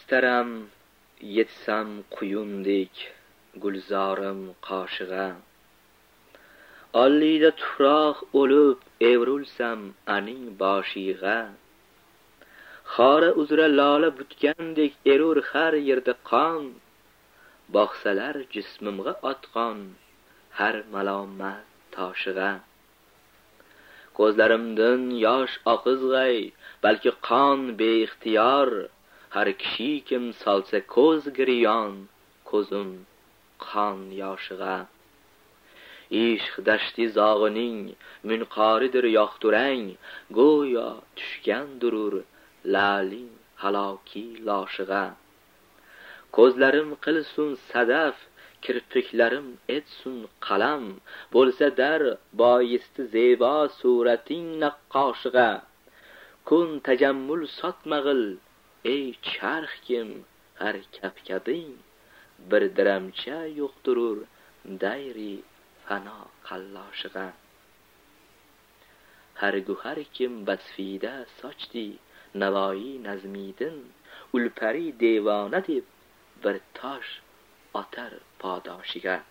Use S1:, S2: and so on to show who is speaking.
S1: istaram yetsam quyundek gulzorim qoshig'a. Olliyda tuproq o'lib evrilsam aning boshig'a. Xora uzra lola butgandek erur har yerda qon. Boqsalar jismimga otqon har malomat toshig'a. Ko'zlarimdan yosh oqizg'ay, balki qon beixtiyor. Har kishi kim solsa ko'z giryon, ko'zim qon yoshig'a. Ishq dashti zog'ining munqoridir yoqturang, go'yo tushgan durur laling haloki loshig'a. Ko'zlarim qilsun sadaf, kirpiklarim etsun qalam, bo'lsa dar boyisti zebo surating naqqoshig'a. Kun tajammul sotmag'il ey charx kim har kapkabing, bir diramcha yo'qturur dayri fano qalloshiga. Har guhar kim basfida sochdi navoiy nazmidin, ulpari devona deb bir tosh otar podoshiga.